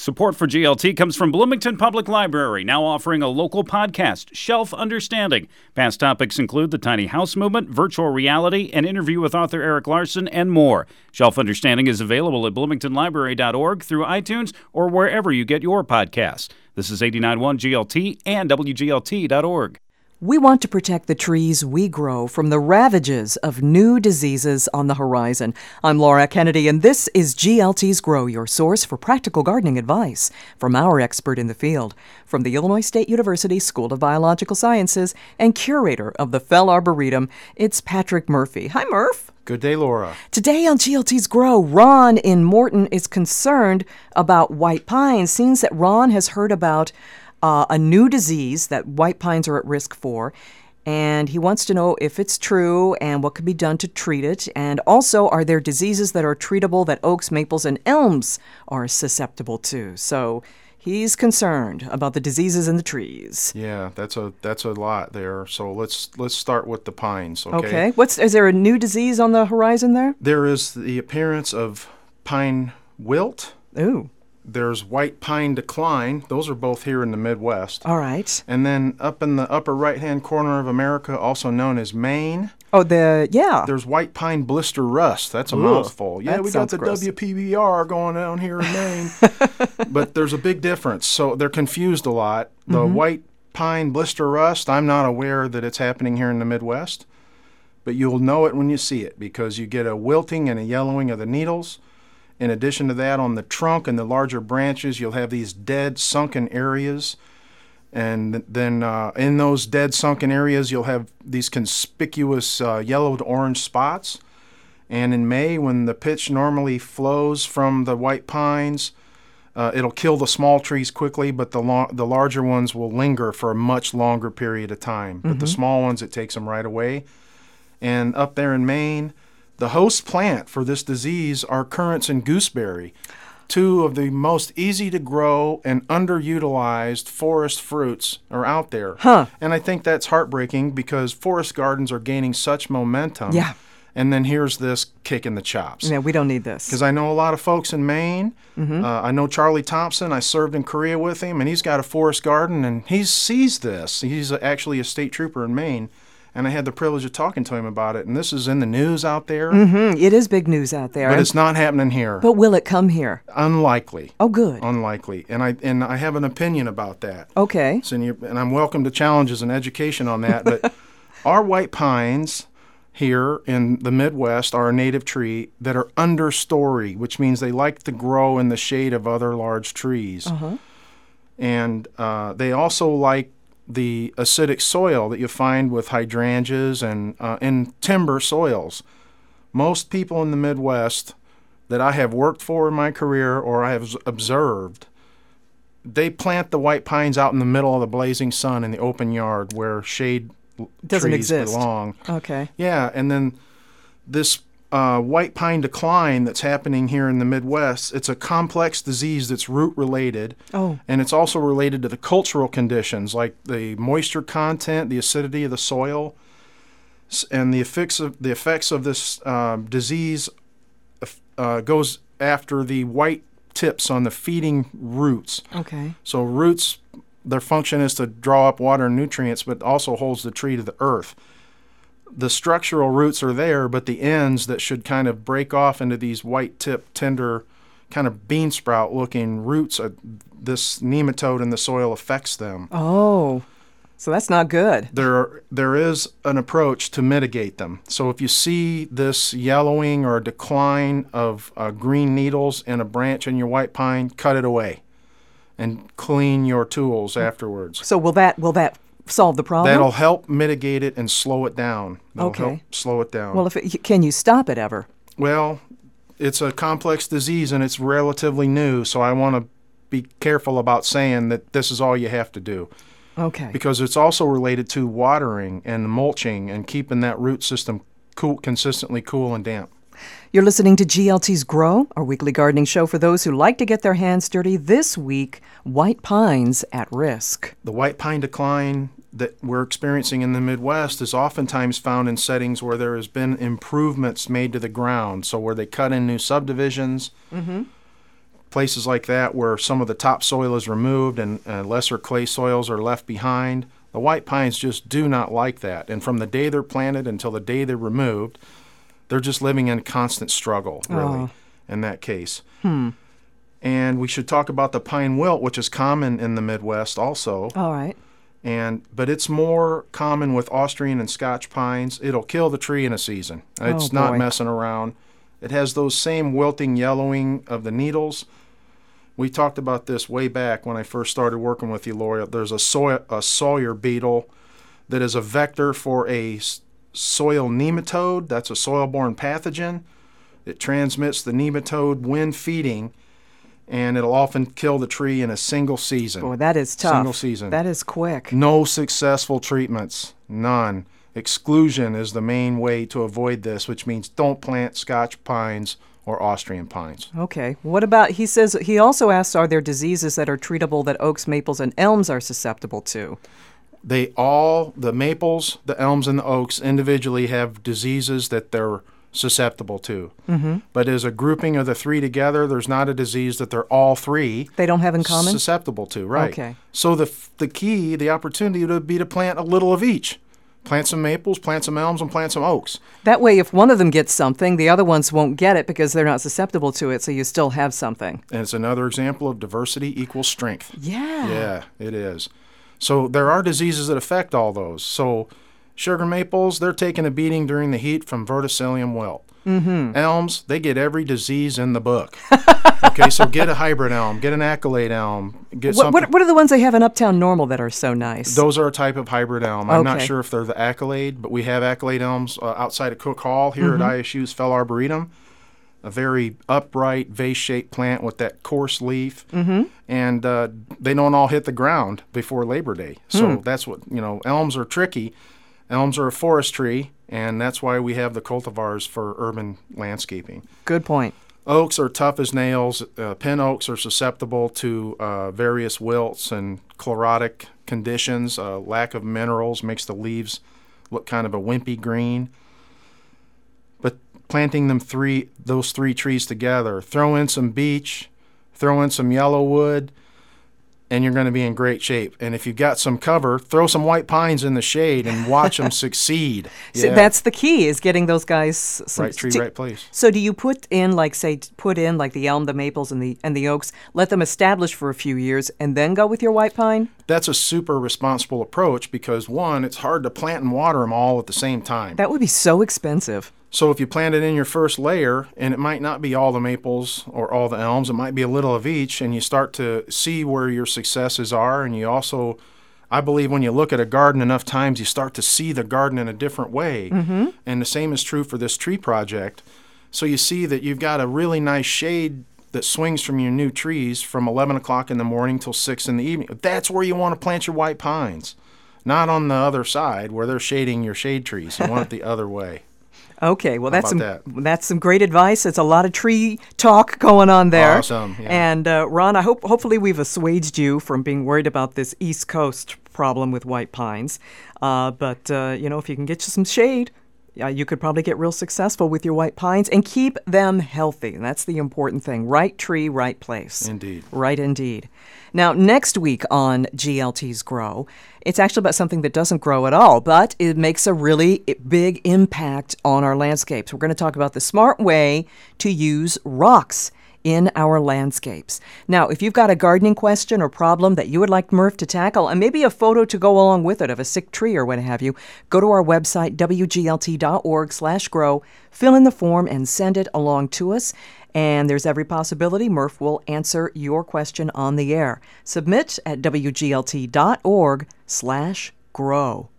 Support for GLT comes from Bloomington Public Library, now offering a local podcast, Shelf Understanding. Past topics include the tiny house movement, virtual reality, an interview with author Erik Larson, and more. Shelf Understanding is available at bloomingtonlibrary.org, through iTunes, or wherever you get your podcasts. This is 89.1 GLT and WGLT.org. We want to protect the trees we grow from the ravages of new diseases on the horizon. I'm Laura Kennedy, and this is GLT's Grow, your source for practical gardening advice from our expert in the field. From the Illinois State University School of Biological Sciences and curator of the Fell Arboretum, it's Patrick Murphy. Hi, Murph. Good day, Laura. Today on GLT's Grow, Ron in Morton is concerned about white pines. Seems that Ron has heard about a new disease that white pines are at risk for, and he wants to know if it's true and what could be done to treat it, and also are there diseases that are treatable that oaks, maples, and elms are susceptible to. So he's concerned about the diseases in the trees. Yeah, that's a lot there. So let's start with the pines. Okay. Is there a new disease on the horizon there? There is the appearance of pine wilt. Ooh. There's white pine decline. Those are both here in the Midwest. All right. And then up in the upper right-hand corner of America, also known as Maine. Oh, yeah. There's white pine blister rust. That's a mouthful. Yeah, we got the gross. WPBR going down here in Maine. But there's a big difference. So they're confused a lot. The white pine blister rust, I'm not aware that it's happening here in the Midwest. But you'll know it when you see it because you get a wilting and a yellowing of the needles. In addition to that, on the trunk and the larger branches, you'll have these dead, sunken areas. And then in those dead, sunken areas, you'll have these conspicuous yellowed orange spots. And in May, when the pitch normally flows from the white pines, it'll kill the small trees quickly, but the larger ones will linger for a much longer period of time. But the small ones, it takes them right away. And up there in Maine, the host plant for this disease are currants and gooseberry, two of the most easy to grow and underutilized forest fruits are out there. And I think that's heartbreaking because forest gardens are gaining such momentum. Yeah. And then here's this kick in the chops. Yeah, we don't need this. Because I know a lot of folks in Maine. I know Charlie Thompson. I served in Korea with him, and he's got a forest garden, and he sees this. He's actually a state trooper in Maine. And I had the privilege of talking to him about it. And this is in the news out there. It is big news out there. But it's not happening here. But will it come here? Unlikely. Oh, good. Unlikely. And I have an opinion about that. Okay. So, and I'm welcome to challenges and education on that. But our white pines here in the Midwest are a native tree that are understory, which means they like to grow in the shade of other large trees. And they also like the acidic soil that you find with hydrangeas and in timber soils. Most people in the Midwest that I have worked for in my career or I have observed, they plant the white pines out in the middle of the blazing sun in the open yard where shade trees belong. Okay. Yeah, and then this white pine decline that's happening here in the Midwest, it's a complex disease that's root-related. Oh. And it's also related to the cultural conditions, like the moisture content, the acidity of the soil, and the effects of this disease goes after the white tips on the feeding roots. Okay. So roots, their function is to draw up water and nutrients, but also holds the tree to the earth. The structural roots are there, but the ends that should kind of break off into these white-tip, tender, kind of bean sprout-looking roots, this nematode in the soil affects them. Oh, so that's not good. There is an approach to mitigate them. So if you see this yellowing or decline of green needles in a branch in your white pine, cut it away and clean your tools afterwards. So will that solve the problem? That'll help mitigate it and slow it down. That'll help slow it down. Well, can you stop it ever? Well, it's a complex disease and it's relatively new, so I want to be careful about saying that this is all you have to do. Okay. Because it's also related to watering and mulching and keeping that root system consistently cool and damp. You're listening to GLT's Grow, our weekly gardening show for those who like to get their hands dirty. This week, white pines at risk. The white pine decline that we're experiencing in the Midwest is oftentimes found in settings where there has been improvements made to the ground. So where they cut in new subdivisions, places like that where some of the topsoil is removed and lesser clay soils are left behind, the white pines just do not like that. And from the day they're planted until the day they're removed, they're just living in constant struggle, really, in that case. And we should talk about the pine wilt, which is common in the Midwest also. All right. But it's more common with Austrian and Scotch pines. It'll kill the tree in a season. It's not messing around. It has those same wilting, yellowing of the needles. We talked about this way back when I first started working with you, Lori. There's a Sawyer beetle that is a vector for a soil nematode. That's a soil-borne pathogen. It transmits the nematode when feeding, and it'll often kill the tree in a single season. Boy, that is tough. Single season. That is quick. No successful treatments. None. Exclusion is the main way to avoid this, which means don't plant Scotch pines or Austrian pines. Okay. What about, he says, he also asks, are there diseases that are treatable that oaks, maples, and elms are susceptible to? The maples, the elms, and the oaks individually have diseases that they're susceptible to. But as a grouping of the three together, there's not a disease that they're all three they don't have in common? Susceptible to, right. Okay. So the key, the opportunity would be to plant a little of each. Plant some maples, plant some elms, and plant some oaks. That way, if one of them gets something, the other ones won't get it because they're not susceptible to it, so you still have something. And it's another example of diversity equals strength. Yeah. Yeah, it is. So there are diseases that affect all those. So sugar maples, they're taking a beating during the heat from verticillium wilt. Elms, they get every disease in the book. Okay, so get a hybrid elm, get an accolade elm. What are the ones they have in Uptown Normal that are so nice? Those are a type of hybrid elm. I'm not sure if they're the accolade, but we have accolade elms outside of Cook Hall here at ISU's Fell Arboretum. A very upright, vase-shaped plant with that coarse leaf. And they don't all hit the ground before Labor Day. So that's what, elms are tricky. Elms are a forest tree, and that's why we have the cultivars for urban landscaping. Good point. Oaks are tough as nails. Pin oaks are susceptible to various wilts and chlorotic conditions. Lack of minerals makes the leaves look kind of a wimpy green. But planting those three trees together, throw in some beech, throw in some yellowwood, and you're going to be in great shape. And if you've got some cover, throw some white pines in the shade and watch them succeed. So that's the key, is getting those guys right tree, right place. So do you put in like the elm, the maples, and the oaks, let them establish for a few years, and then go with your white pine? That's a super responsible approach because, one, it's hard to plant and water them all at the same time. That would be so expensive. So if you plant it in your first layer, and it might not be all the maples or all the elms, it might be a little of each, and you start to see where your successes are, and you also, I believe when you look at a garden enough times, you start to see the garden in a different way. And the same is true for this tree project. So you see that you've got a really nice shade that swings from your new trees from 11 o'clock in the morning till 6 in the evening. That's where you want to plant your white pines, not on the other side where they're shading your shade trees. You want it the other way. Okay, well, that's some great advice. It's a lot of tree talk going on there. Awesome. Yeah. And Ron, hopefully we've assuaged you from being worried about this East Coast problem with white pines. But if you can get you some shade, you could probably get real successful with your white pines and keep them healthy. And that's the important thing. Right tree, right place. Indeed. Right indeed. Now, next week on GLT's Grow, it's actually about something that doesn't grow at all, but it makes a really big impact on our landscapes. We're going to talk about the smart way to use rocks in our landscapes. Now, if you've got a gardening question or problem that you would like Murph to tackle, and maybe a photo to go along with it of a sick tree or what have you, go to our website, wglt.org/grow, fill in the form and send it along to us. And there's every possibility Murph will answer your question on the air. Submit at wglt.org/grow.